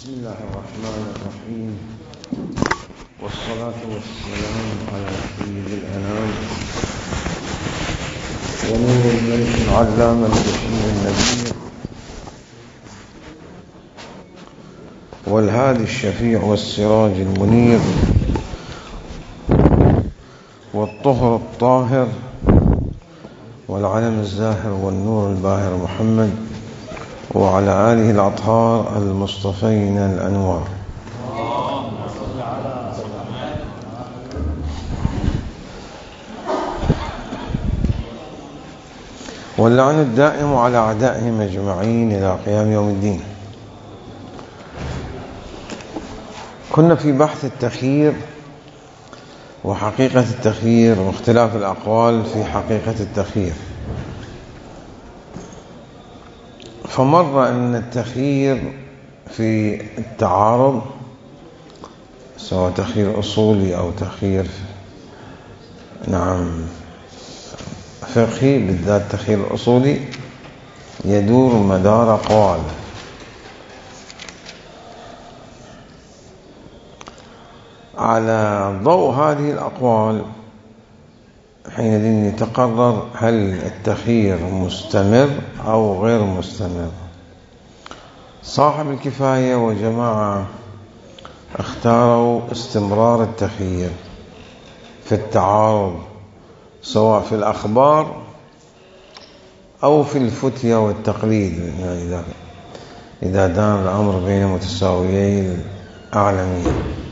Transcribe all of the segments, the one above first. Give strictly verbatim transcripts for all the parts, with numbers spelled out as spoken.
بسم الله الرحمن الرحيم، والصلاة والسلام على سيد الأنام ونور الملك العلام البشير النبي والهادي الشفيع والسراج المنير والطهر الطاهر والعلم الزاهر والنور الباهر محمد وعلى آله الأطهار المصطفين الأنوار. واللعن الدائم على أعدائهم أجمعين إلى قيام يوم الدين. كنا في بحث التخيير وحقيقة التخيير واختلاف الأقوال في حقيقة التخيير. فمر أن التخيير في التعارض، سواء تخيير أصولي أو تخيير نعم فقهي، بالذات التخيير الأصولي يدور مدار أقوال. على ضوء هذه الأقوال حينئذ يتقرر هل التخيير مستمر أو غير مستمر. صاحب الكفاية وجماعة اختاروا استمرار التخيير في التعارض، سواء في الأخبار أو في الفتية والتقليد، يعني إذا دان الأمر بين متساويي الأعلمية.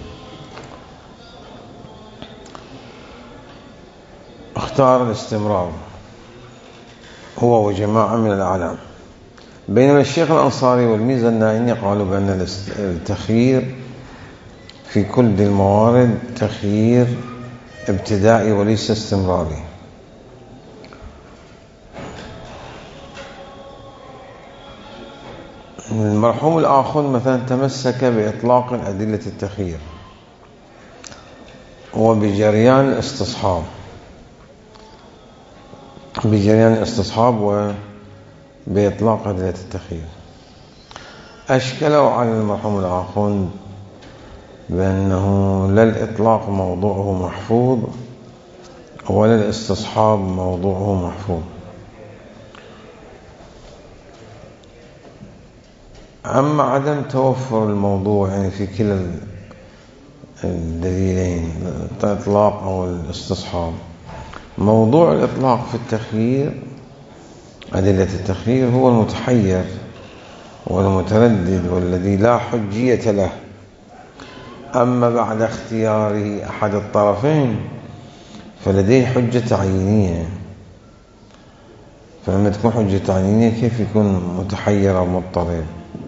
اختار الاستمرار هو وجماعة من الأعلام، بينما الشيخ الأنصاري والميزة النائني قالوا بأن التخيير في كل الموارد تخيير ابتدائي وليس استمراري. المرحوم الآخر مثلا تمسك بإطلاق أدلة التخيير وبجريان الاستصحاب بجريان الاستصحاب وبإطلاق أدلة التخيير. أشكلوا على المرحوم الآخر بأنه لا الإطلاق موضوعه محفوظ ولا الاستصحاب موضوعه محفوظ. أما عدم توفر الموضوع يعني في كلا الدليلين، الإطلاق أو الاستصحاب، موضوع الإطلاق في التخيير أدلة التخيير هو المتحير والمتردد والذي لا حجية له. أما بعد اختياره أحد الطرفين فلديه حجة تعيينية، فلما تكون حجة تعيينية كيف يكون متحير أو مضطرب؟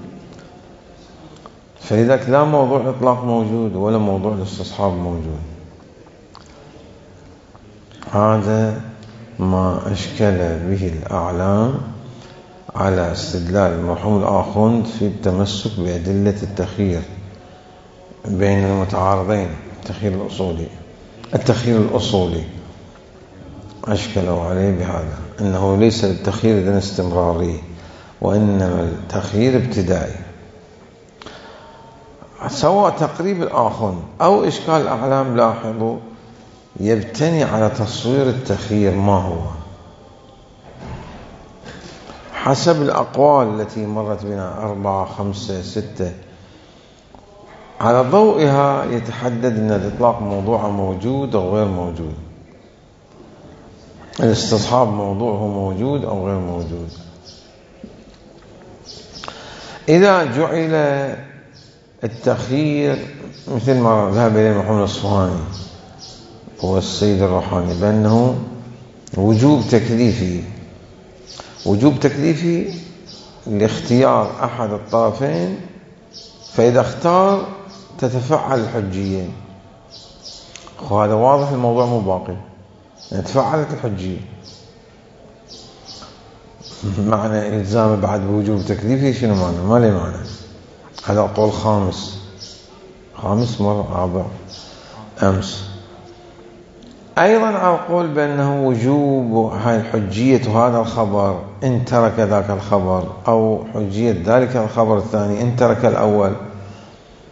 فلذلك لا موضوع الإطلاق موجود ولا موضوع الاستصحاب موجود. هذا ما أشكل به الأعلام على استدلال المرحوم الآخوند في التمسك بأدلة التخيير بين المتعارضين. التخيير الأصولي التخيير الأصولي أشكلوا عليه بهذا أنه ليس للتخيير إذن استمراري، وإنما التخيير ابتدائي. سواء تقريب الآخوند أو إشكال الأعلام لاحظوا يبتني على تصوير التخيير ما هو حسب الأقوال التي مرت بنا، أربعة خمسة ستة. على ضوئها يتحدد أن الإطلاق موضوعه موجود أو غير موجود، الاستصحاب موضوعه موجود أو غير موجود. إذا جعل التخيير مثل ما ذهب إليه محمد الصفهاني والسيد الروحاني بأنه وجوب تكليفي، وجوب تكليفي لاختيار أحد الطرفين، فإذا اختار تتفعل الحجية. وهذا واضح، الموضوع مو باقي، يعني تفعلت الحجية. معنى إلزام بعد بوجوب تكليفي شنو معنى؟ ما لي معنى. هذا قول خامس خامس مرة رابع أمس. أيضا على القول بأنه وجوب هاي الحجية هذا الخبر إن ترك ذاك الخبر، أو حجية ذلك الخبر الثاني إن ترك الأول.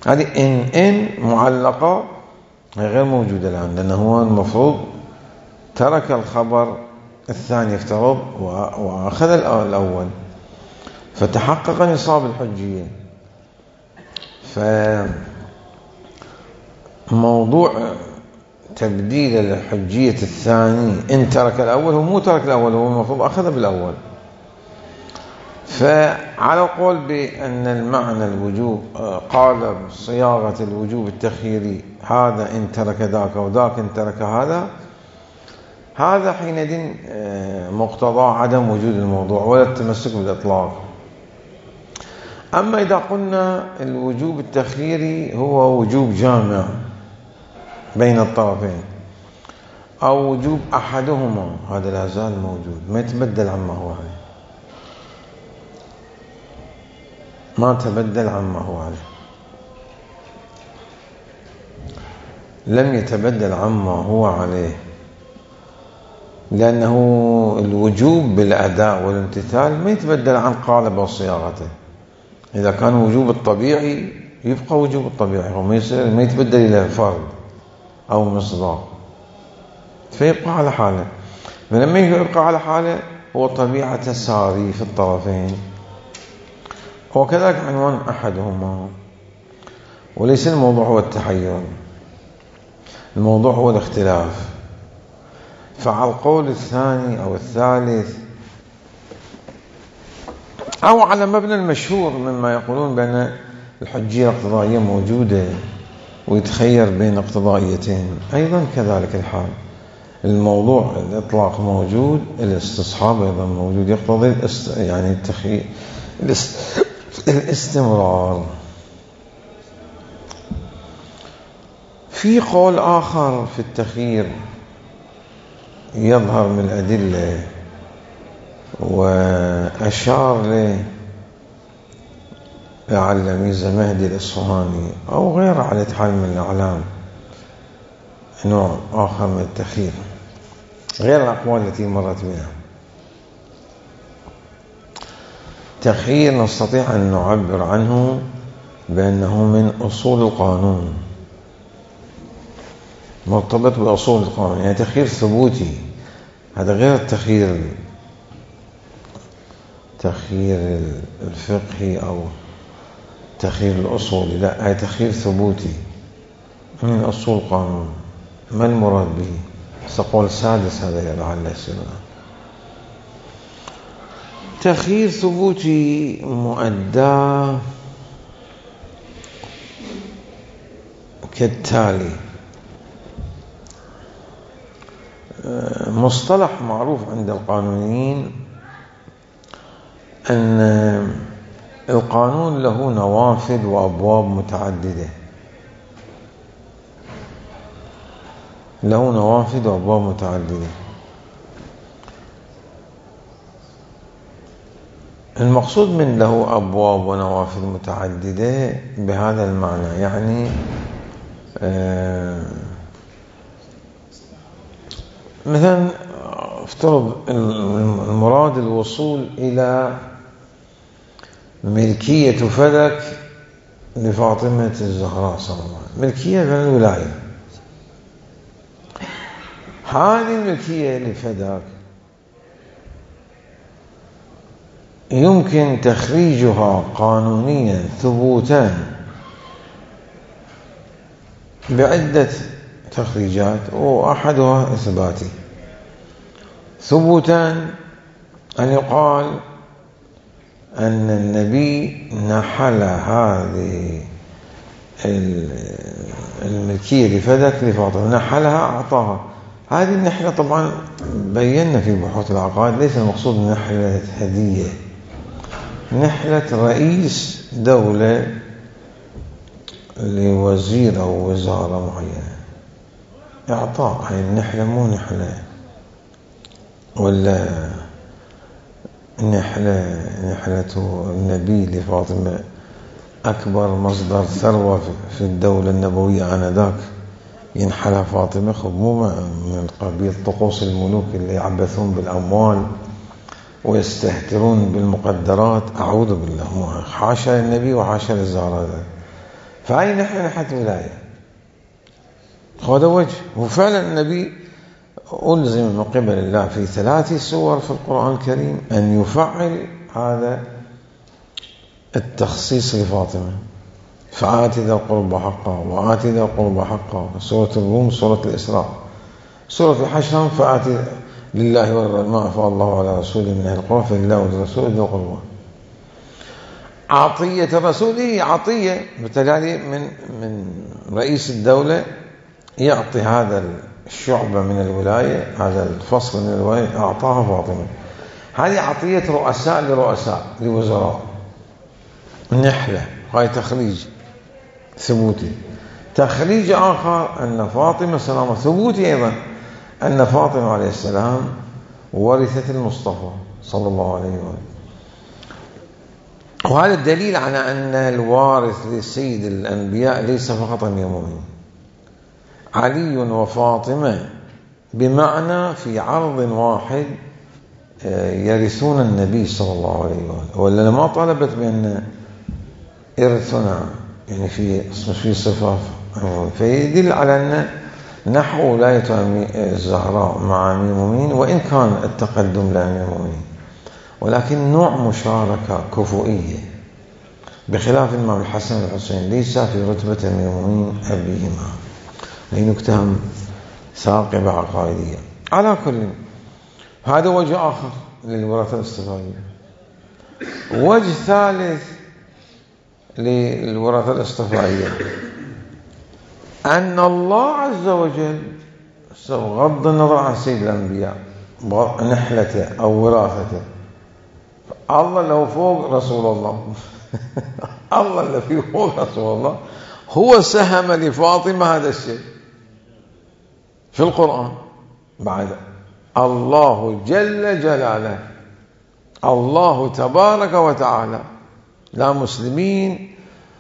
هذه إن إن معلقة غير موجودة الآن، لأنه هو المفروض ترك الخبر الثاني افترض وأخذ الأول، فتحقق نصاب الحجية. فموضوع تبديل الحجية الثاني إن ترك الأول، هو مو ترك الأول، هو المفروض أخذ بالأول. فعلى القول بأن المعنى الوجوب قال صياغة الوجوب التخييري هذا إن ترك ذاك وذاك إن ترك هذا، هذا حينئذ مقتضى عدم وجود الموضوع ولا التمسك بالإطلاق. أما إذا قلنا الوجوب التخييري هو وجوب جامع بين الطرفين أو وجوب أحدهما، هذا لا زال موجود، ما يتبدل عما هو عليه، ما تبدل عما هو عليه، لم يتبدل عما هو عليه، لأنه الوجوب بالأداء والامتثال ما يتبدل عن قالب وصياغته. إذا كان وجوب الطبيعي يبقى وجوب الطبيعي وما يصير ما يتبدل إلى فرض أو مصداق، فيبقى على حاله. فلما يبقى على حاله هو طبيعة ساري في الطرفين، وكذلك عنوان أحدهما. وليس الموضوع هو التحير، الموضوع هو الاختلاف. فعلى القول الثاني أو الثالث أو على مبنى المشهور مما يقولون بأن الحجية الاقتضائية موجودة ويتخير بين اقتضائيتين، أيضا كذلك الحال. الموضوع الإطلاق موجود، الاستصحاب أيضا موجود، يقتضي يعني التخيير الاستمرار. في قول آخر في التخيير يظهر من الأدلة وأشار له لعل ميزة مهدي الإصفهاني أو غيره على حال من الأعلام، نوع آخر من التخيير غير الأقوال التي مرت بها. تخيير نستطيع أن نعبر عنه بأنه من أصول القانون، مرتبط بأصول القانون، يعني تخيير ثبوتي. هذا غير التخيير تخيير الفقهي أو تخيير الأصولي، لا، هذا تخيير ثبوتي من أصول القانون. ما المراد به؟ سأقول سادس هذا لعل يصير تخيير ثبوتي مؤدى كالتالي. مصطلح معروف عند القانونيين أن القانون له نوافذ وأبواب متعددة، له نوافذ وأبواب متعددة. المقصود من له أبواب ونوافذ متعددة بهذا المعنى، يعني آه مثلا افترض المراد الوصول إلى ملكية فلك لفاطمة الزهراء صلى الله عليه وسلم، ملكية من الولاية. هذه الملكية لفدك يمكن تخريجها قانونيا ثبوتا بعدة تخريجات، وأحدها إثباتي. ثبوتا أن يقال أن النبي نحل هذه الملكية لفدك لفاطمة، نحلها أعطاها. هذه النحلة طبعا بينا في بحوث العقائد ليس المقصود نحلة هدية، نحلة رئيس دولة لوزير أو وزارة معينة، إعطاء. هاي النحلة مو نحلة ولا نحلة نحلة النبي لفاطمة أكبر مصدر ثروة في الدولة النبوية آنذاك ينحلها فاطمة. خب مو من قبيل طقوس الملوك اللي يعبثون بالأموال ويستهترون بالمقدرات، أعوذ بالله، حاشا للنبي وحاشا للزهراء. فهي ناحية ناحية ولاية. هذا وجه. وفعلا النبي ألزم من قبل الله في ثلاث سور في القرآن الكريم أن يفعل هذا التخصيص لفاطمة. فآت ذا القربى حقه وآت ذا القربى حقه، سورة الروم، سورة الإسراء. سورة الحشر فآت لله والما أفاء الله على رسوله من أهل القرى فلله ولرسوله ذي القربى. عطية الرسول هي عطية بالتالي من من رئيس الدولة يعطي هذا الشعبة من الولاية، هذا الفصل من الولاية أعطاها فاطمة. هذه عطية رؤساء لرؤساء لوزراء. نحلة هاي تخريج ثبوتي. تخريج آخر أن فاطمة سلام ثبوتي أيضا أن فاطمة عليه السلام ورثت المصطفى صلى الله عليه وسلم. وهذا الدليل على أن الوارث لسيد الأنبياء ليس فقط أمير المؤمنين. علي وفاطمة بمعنى في عرض واحد يرثون النبي صلى الله عليه وسلم، ولا ما طلبت بأن إرثنا يعني في في صفة، فيدل على أن نحو ولاية الزهراء مع أمير المؤمنين وإن كان التقدم لأمير المؤمنين، ولكن نوع مشاركة كفؤية بخلاف الإمام الحسن والحسين ليس في رتبة أمير المؤمنين أبيهما. هي نكتة ثاقبة عقائدية. على كل هذا وجه آخر للوراثة الاصطفائية. وجه ثالث للوراثة الاصطفائية أن الله عز وجل بغض النظر عن سيد الأنبياء نحلته أو وراثته، الله لو فوق رسول الله الله اللي فيه فوق رسول الله هو سهم لفاطمة هذا الشيء في القرآن. بعد الله جل جلاله، الله تبارك وتعالى، لا مسلمين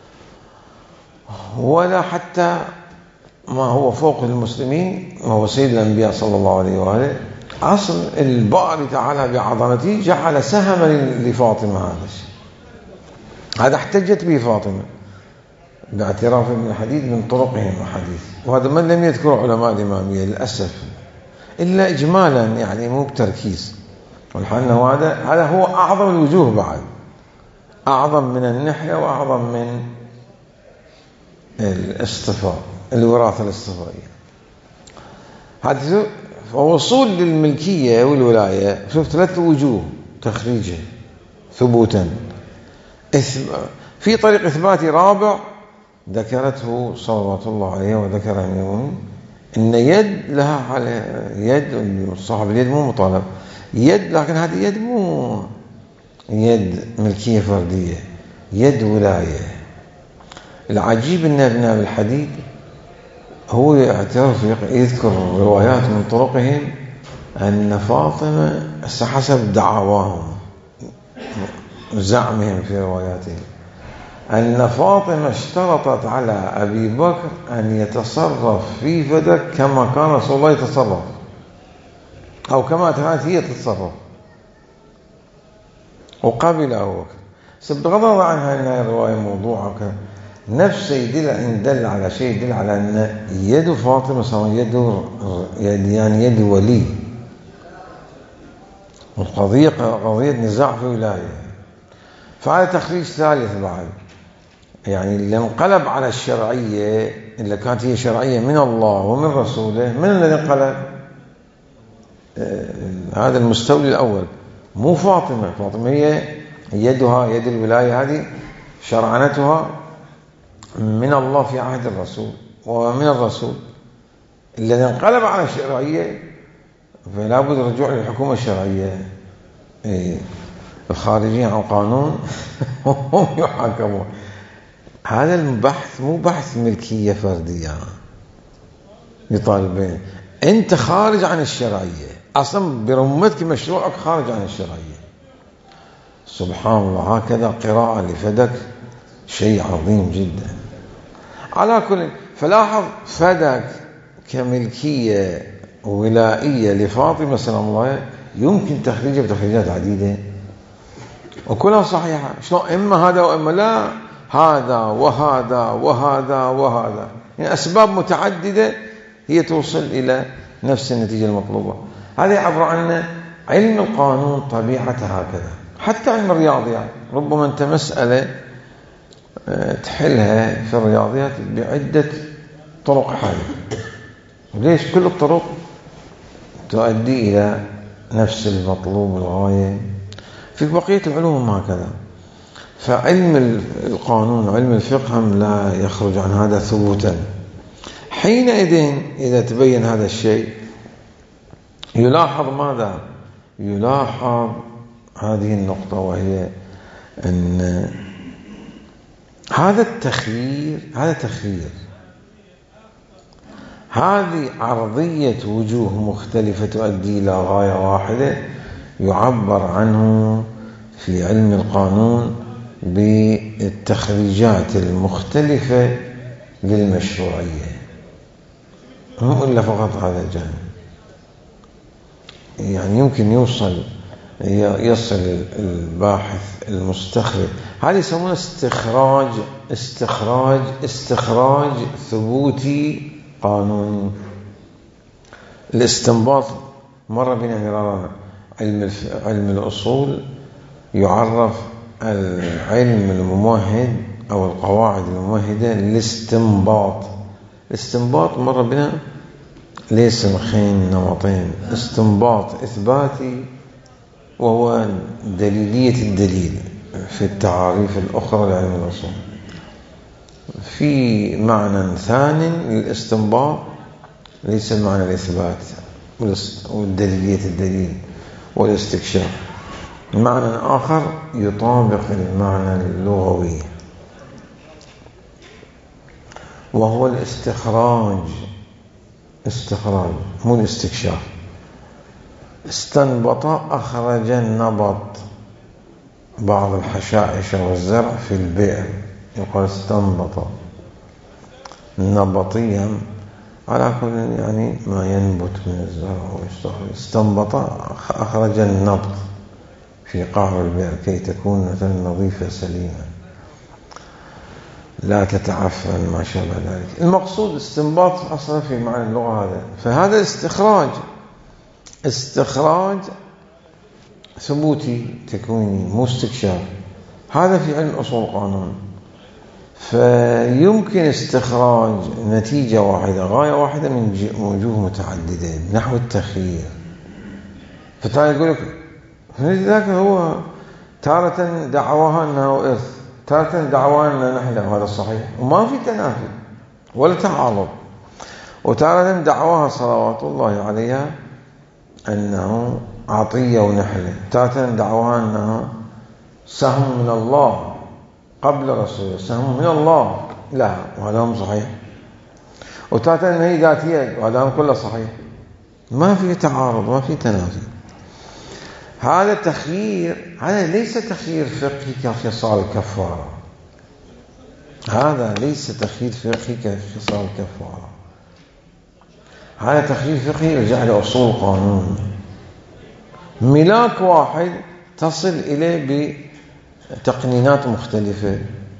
ولا حتى ما هو فوق المسلمين، ما هو سيد الأنبياء صلى الله عليه وآله. أصل الباري تعالى بعظمته جعل سهما لفاطمة هذا الشيء. هذا احتجت به فاطمة باعتراف ابن الحديد من طرقهم الحديث، وهذا من لم يذكر علماء الإمامية للأسف إلا إجمالا يعني مو بتركيز. والحنه هذا هذا هو أعظم الوجوه، بعد أعظم من النحلة وأعظم من الاصطفاء، الوراثة الاصطفائية. هذا وصول للملكية والولاية شوف ثلاث وجوه تخريجه ثبوتا. في طريق إثباتي رابع ذكرته صلوات الله عليه وذكر المؤمنين إن يد لها على يد، صاحب اليد مو مطالب يد، لكن هذه يد مو يد ملكية فردية، يد ولاية. العجيب أن ابن أبي الحديد هو يعترف يذكر روايات من طرقهم أن فاطمة حسب دعواهم زعمهم في رواياتهم أن فاطمة اشترطت على أبي بكر أن يتصرف في فدك كما كان رسول الله يتصرف، أو كما كانت هي تتصرف، وقبل أبو بكر. بغض النظر عنها أنها الرواية موضوعة نفسه يدل إن دل على شيء يدل على أن يد فاطمة صار يد يعني يد ولي، والقضية قضية نزاع في ولاية. فهذا تخريج ثالث بعد، يعني اللي انقلب على الشرعية اللي كانت هي شرعية من الله ومن رسوله، من الذي انقلب؟ آه هذا المستولي الأول مو فاطمة. فاطمة هي يدها يد الولاية، هذه شرعنتها من الله في عهد الرسول ومن الرسول. الذي انقلب على الشرعية فلا بد الرجوع للحكومة الشرعية. إيه الخارجين عن القانون هم يحاكمون. هذا البحث مو بحث ملكية فردية يطالبين، أنت خارج عن الشرعية أصلا برمتك مشروعك خارج عن الشرعية. سبحان الله، هكذا قراءة لفدك شيء عظيم جدا. على كل فلاحظ فدك كملكية ولائية لفاطمة سلام الله يمكن تخريجها بتخريجات عديدة وكلها صحيحة. شلون؟ إما هذا وإما لا. هذا وهذا وهذا وهذا، يعني أسباب متعددة هي توصل إلى نفس النتيجة المطلوبة. هذا يعبر عن علم القانون طبيعته هكذا. حتى علم الرياضيات ربما أنت مسألة تحلها في الرياضيات بعدة طرق حل، ليش؟ كل الطرق تؤدي إلى نفس المطلوب الغاية. في بقية العلوم هكذا. فعلم القانون وعلم الفقه هم لا يخرج عن هذا ثبوتا. حينئذ إذا تبين هذا الشيء يلاحظ ماذا؟ يلاحظ هذه النقطة، وهي أن هذا التخيير هذا تخيير هذه عرضية وجوه مختلفة تؤدي إلى غاية واحدة، يعبر عنه في علم القانون بالتخريجات المختلفة للمشروعية. مو إلا فقط هذا الجانب، يعني يمكن يوصل يصل الباحث المستخرج، هذا يسمونه استخراج استخراج استخراج ثبوتي قانوني. الاستنباط مرة بنا مرارا. علم علم الأصول يعرف العلم الممهد أو القواعد الممهدة للاستنباط. الاستنباط مرة بنا ليس مخين نمطين، استنباط إثباتي وهو دليلية الدليل في التعاريف الأخرى لعلم الأصول. في معنى ثاني للاستنباط ليس المعنى الإثبات والدليلية الدليل والاستكشاف، معنى آخر يطابق المعنى اللغوي وهو الاستخراج. استخراج مو الاستكشاف. استنبط أخرج النبط، بعض الحشائش والزرع في البئر يقال استنبط. نبطيا على كل يعني ما ينبت من الزرع ويستخرج. استنبط أخرج النبط في قعر البئر كي تكون نظيفة سليمة لا تتعفن ما شابه ذلك. المقصود استنباط أصلا في معنى اللغة هذا. فهذا استخراج استخراج ثبوتي تكويني مو استكشاف. هذا في علم أصول القانون. فيمكن استخراج نتيجة واحدة غاية واحدة من وجوه متعددة نحو التخيير. فتعال يقول لك ذاك هو تارة دعواها أنه إرث، تارة دعواها أنه نحلة، وهذا صحيح وما في تنافي ولا تعارض. وتارة دعواها صلوات الله عليها أنه عطية ونحلة، تارة دعواها أنه سهم من الله قبل رسوله، سهم من الله لا، وهذا هم صحيح. وتارة أنه هي ذاتية، وهذا هم كله صحيح. ما في تعارض ما في تنافي. هذا تخيير، هذا ليس تخيير فقهي كخصال الكفارة. هذا ليس تخيير فقهي كخصال الكفارة. هذا تخيير فقهي يرجع لأصول القانون. ملاك واحد تصل إليه بتقنينات مختلفة.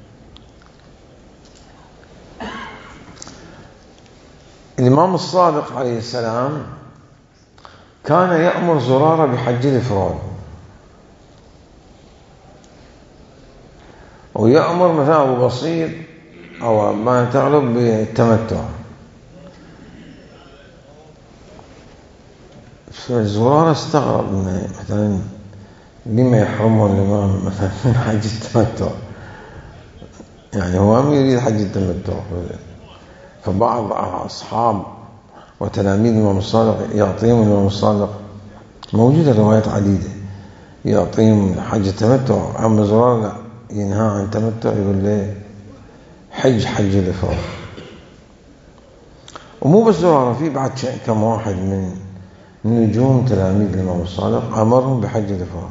الإمام الصادق عليه السلام كان يأمر زرارة بحج الإفراد، ويأمر مثلا أبو بصير أو ما تغلب بالتمتع. فالزرارة استغرب مثلا لما يحرمه الإمام مثلا من حج التمتع، يعني هو ما يريد حج التمتع. فبعض أصحاب وتلاميذ الإمام الصادق يعطيهم الإمام الصادق، موجودة روايات عديدة، يعطيهم حج التمتع. أما زرار لا، ينهى عن التمتع، يقول له حج حج الإفراد. ومو بس زرار، في بعد كم واحد من نجوم تلاميذ الإمام الصادق أمرهم بحج الإفراد،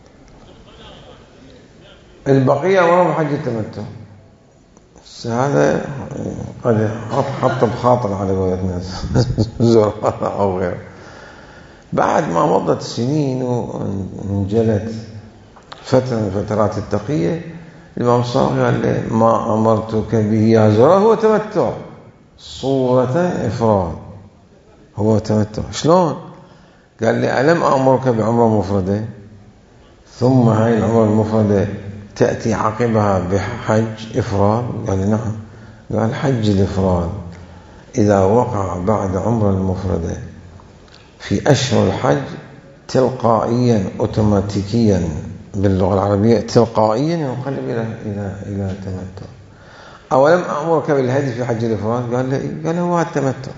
البقية أمرهم بحج التمتع. هذا قد حط بخاطر على قولة الناس زرار أو غيره. بعد ما مضت سنين وانجلت فترة من فترات التقية، الإمام الصاغ قال لي ما أمرتك به يا زرار هو تمتع صورة إفراد، هو تمتع. شلون؟ قال لي ألم أمرك بعمرة مفردة ثم هاي العمرة المفردة تأتي عقبها بحج إفراد؟ قال لي نعم. قال حج الإفراد إذا وقع بعد عمرة المفردة في أشهر الحج تلقائيا أوتوماتيكيا باللغة العربية تلقائيا ينقلب إلى إلى إلى تمتع. أولم أمرك بالهدي في حج الإفراد؟ قال لي قال هو التمتع.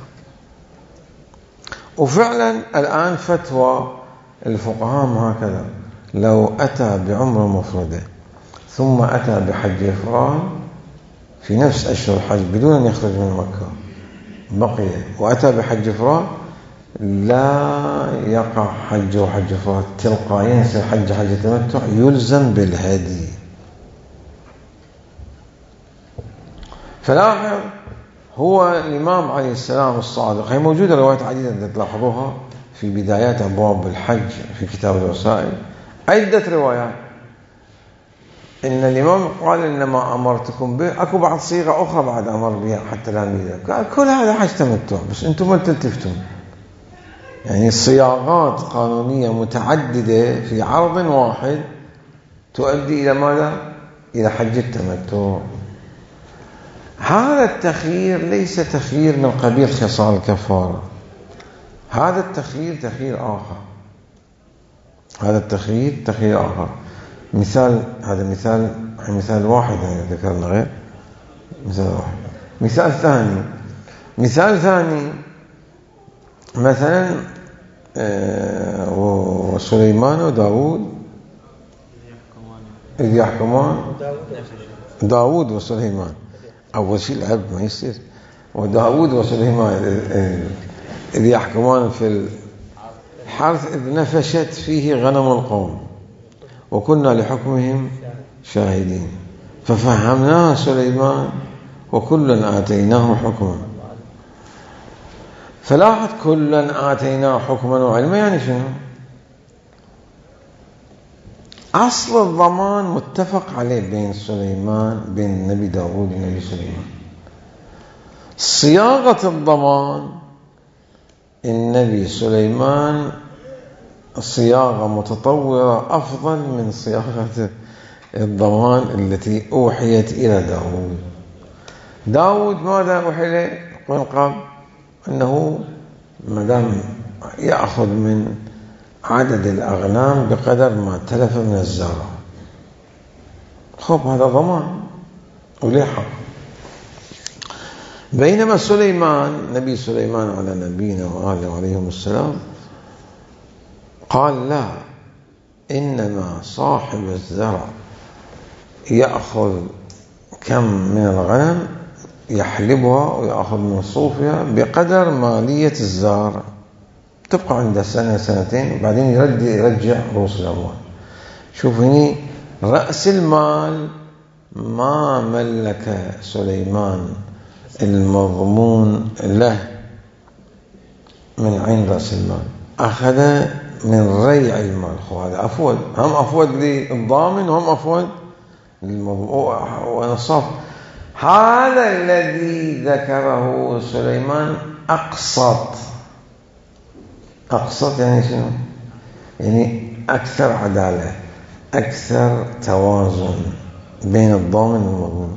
وفعلا الآن فتوى الفقهاء هكذا، لو أتى بعمرة مفردة ثم أتى بحج إفراد في نفس أشهر الحج بدون أن يخرج من مكة بقي وأتى بحج إفراد لا يقع حج وحج إفراد تلقائيا يصير حج حج تمتع، يلزم بالهدي. فلاحظ هو الإمام عليه السلام الصادق، هي موجودة روايات عديدة تلاحظوها في بدايات أبواب الحج في كتاب الوسائل، عدة روايات إن الإمام قال إنما أمرتكم به، أكو بعض صيغة أخرى بعد أمر بها حتى لا نريد، قال كل هذا حج تمتع بس أنتم ما تلتفتون. يعني الصياغات قانونية متعددة في عرض واحد تؤدي إلى ماذا؟ إلى حج التمتع. هذا التخيير ليس تخيير من قبيل خصال الكفارة، هذا التخيير تخيير آخر، هذا التخيير تخيير آخر. مثال، هذا مثال مثال واحد يعني ذكرنا غير مثال واحد. مثال ثاني مثال ثاني مثلا وسليمان وداود إذ يحكمان، داود وسليمان أول شيء العبد ما يصير، وداود وسليمان إذ يحكمان في الحرث إذ نفشت فيه غنم القوم وكنا لحكمهم شاهدين ففهمناه سليمان وكلا آتيناه حكما. فلاحظ كلا آتيناه حكما وعلما يعني شنو؟ أصل الضمان متفق عليه بين سليمان بين النبي داود والنبي سليمان. صياغة الضمان النبي سليمان صياغة متطورة أفضل من صياغة الضمان التي أوحيت إلى داود. داود ماذا أوحي له من قبل؟ أنه مدام يأخذ من عدد الأغنام بقدر ما تلف من الزرع، خب هذا ضمان وليه حق. بينما سليمان نبي سليمان على نبينا وآله عليهم السلام قال لا، إنما صاحب الزرع يأخذ كم من الغنم يحلبها ويأخذ من صوفها بقدر مالية الزارع، تبقى عنده سنة سنتين وبعدين يرد يرجع رؤوس الأموال. شوف هني رأس المال ما ملك سليمان المضمون له من عين رأس المال، أخذ من ريع المال. هذا أفود، هم أفود للضامن وهم أفود للمضمون ونصف. هذا الذي ذكره سليمان أقسط. أقسط يعني شنو؟ يعني أكثر عدالة، أكثر توازن بين الضامن والمضمون.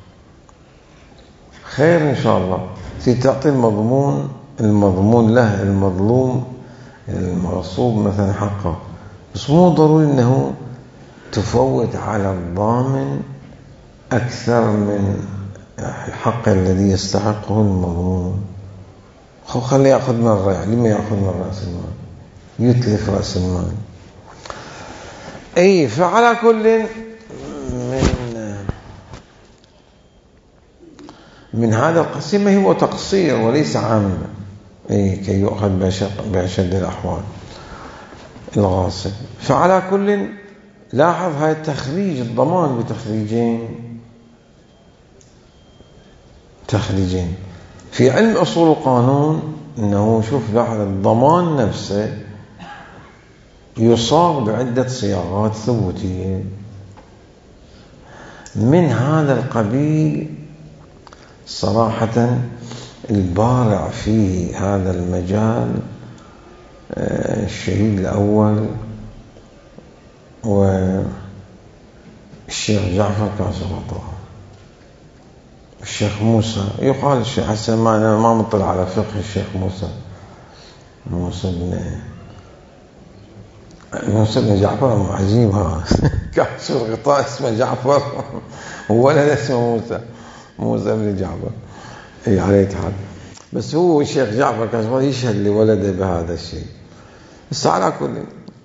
خير إن شاء الله تعطي المضمون المضمون له المظلوم المغصوب مثلا حقه، بس مو ضروري أنه تفوت على الضامن أكثر من الحق الذي يستحقه المضمون. خليه يأخذ من الريع، لما يأخذ من رأس المال؟ يتلف رأس المال. أي فعلى كل من من هذا القسم هو تقصير وليس عامة، أي كي يؤخذ بأشد الأحوال الغاصب. فعلى كل لاحظ هاي التخريج الضمان بتخريجين تخريجين في علم أصول القانون. إنه شوف لاحظ الضمان نفسه يصاغ بعدة صياغات ثبوتية. من هذا القبيل صراحة البارع في هذا المجال الشهيد الأول والشيخ جعفر كاسر الله، الشيخ موسى يقال الشيخ حسن، ما أنا ما مطلع على فقه الشيخ موسى موسى بن موسى بن جعفر عجيب ها كاسر غطاء اسمه جعفر وولد اسمه موسى موسى بن جعفر اي عليه حال. بس هو الشيخ جعفر كاسر يشهد لولده بهذا الشيء. بس على كل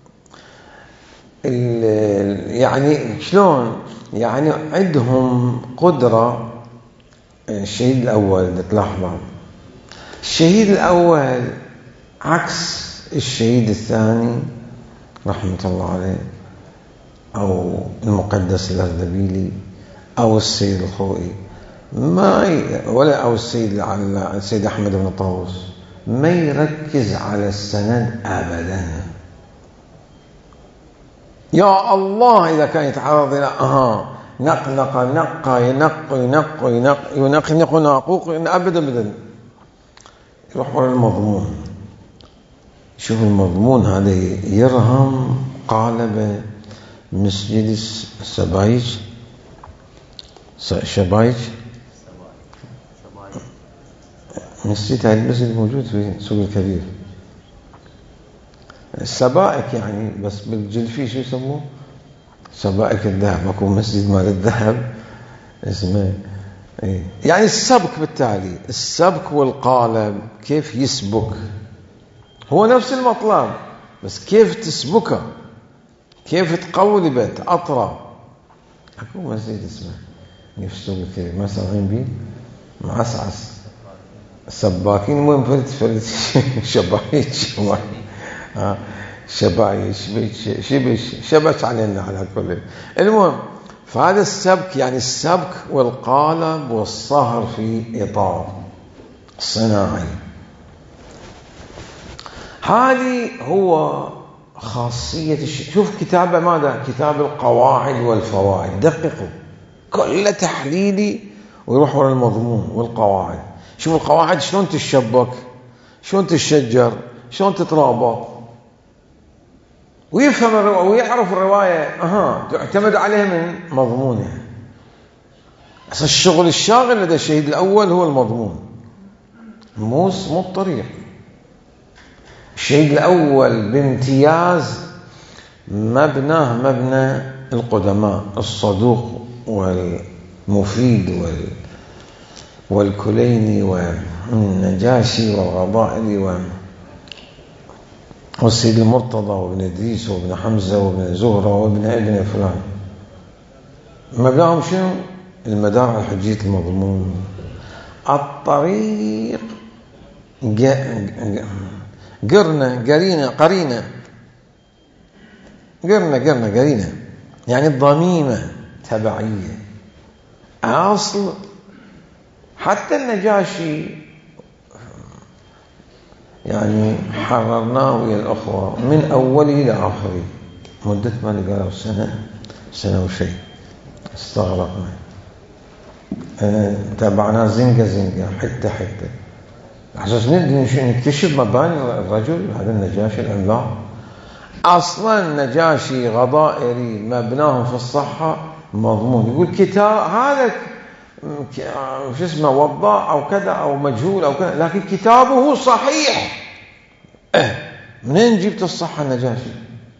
يعني شلون يعني عندهم قدرة. الشهيد الأول تلاحظوا الشهيد الأول عكس الشهيد الثاني رحمة الله عليه أو المقدس الأردبيلي أو السيد الخوئي، ما ولا أو السيد السيد أحمد بن طاووس، ما يركز على السند أبدا. يا الله إذا كان يتعرض إلى أها نقنق نقى ينق ينق ينق ينق ينق ناقوق أبدا أبدا يروح ورا المضمون. شوف المضمون هذا يرهم قالب مسجد السبايج شبايج مسجد هذا المسجد موجود في سوق الكبير السبائك يعني، بس بالجلفي شو يسموه سبائك الذهب، اكو مسجد مال الذهب اسمه إيه؟ يعني السبك، بالتالي السبك والقالب كيف يسبك هو نفس المطلب، بس كيف تسبكه، كيف تقولبه أطرى. اكو مسجد اسمه نفسه كثير ما سامعين بيه معسعس السباكين وين فرد فرد شبايك شبايك شبيش شبش علينا على كل. المهم فهذا السبك يعني السبك والقالب والصهر في إطار صناعي. هذه هو خاصية الشيء. شوف كتابه ماذا؟ كتاب القواعد والفوائد، دققوا كل تحليلي ويروح ورا المضمون والقواعد. شوف القواعد شلون تشبك، شلون تشجر، شلون تترابط، ويفهم الرواية ويعرف الرواية أها تعتمد عليها من مضمونها. أصل الشغل الشاغل لدى الشهيد الأول هو المضمون، موس مو الطريق. الشهيد الأول بامتياز مبناه مبنى القدماء الصدوق والمفيد وال والكليني والنجاشي والغضائري والسيد المرتضى وابن إدريس وابن حمزة وابن زهرة وابن ابن فلان. مبناهم شنو؟ المدار على حجية المضمون. الطريق قرنة قرينة قرينة قرنة قرنة قرينة يعني الضميمة تبعية. أصل حتى النجاشي يعني حررناه ويا الأخوة من أوله إلى آخره، مدة ما لقاه سنة سنة وشيء استغرقنا. أه تابعناه زنقة زنقة حتة حتة عشان نكتشف مباني الرجل هذا النجاشي العملاق. أصلا النجاشي غضائري مبناهم في الصحة مضمون. يقول كتاب هذا شو اسمه وضاع أو كذا أو مجهول أو كذا، لكن كتابه صحيح. اه منين جبت الصحة النجاشي؟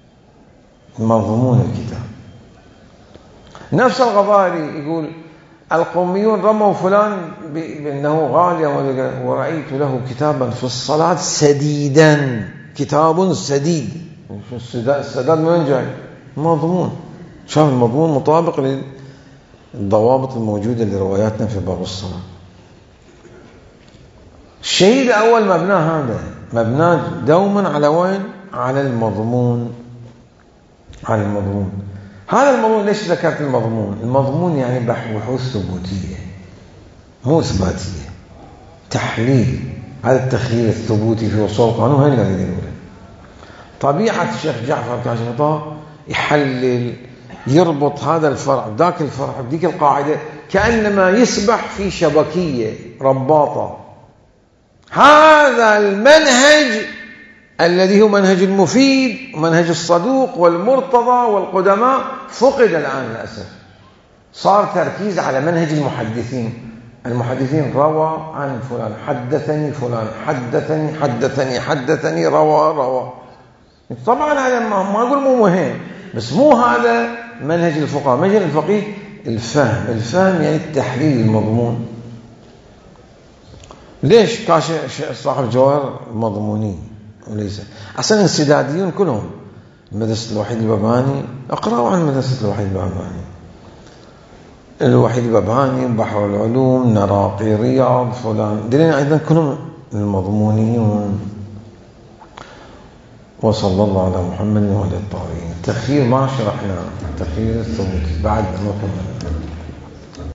مضمون الكتاب. نفس الغضائري يقول القوميون رموا فلان بأنه غالي ورأيت له كتابا في الصلاة سديدا، كتاب سديد. السداد من جاي؟ مضمون. شاف المضمون مطابق للضوابط الموجودة لرواياتنا في باب الصلاة. الشهيد الأول مبناه هذا، مبناه دوما على وين؟ على المضمون، على المضمون. هذا المضمون ليش ذكرت المضمون؟ المضمون يعني بحوث ثبوتية مو إثباتية، تحليل. هذا التخيل الثبوتي في وصول القانون هي اللي يقوله. طبيعة الشيخ جعفر كاشف يحلل يربط هذا الفرع بذاك الفرع بديك القاعدة، كأنما يسبح في شبكية رباطة. هذا المنهج الذي هو منهج المفيد ومنهج الصدوق والمرتضى والقدماء فقد الآن للأسف. صار تركيز على منهج المحدثين. المحدثين روى عن فلان، حدثني فلان، حدثني حدثني حدثني روى روى. طبعا هذا ما أقول مو مهم، بس مو هذا منهج الفقهاء. منهج الفقيه الفهم. الفهم يعني التحليل المضمون. ليش كاش صاحب الجواهر مضموني وليس أصلا انسداديون كلهم؟ مدرسة الوحيد الباباني، اقرأوا عن مدرسة الوحيد الباباني. الوحيد الباباني، بحر العلوم، نراقي، رياض، فلان، دلين أيضا كلهم المضمونيون. وصلى الله على محمد وعلى الطاهرين. التخيير ما شرحنا، التخيير الثبوت بعد ما كملنا.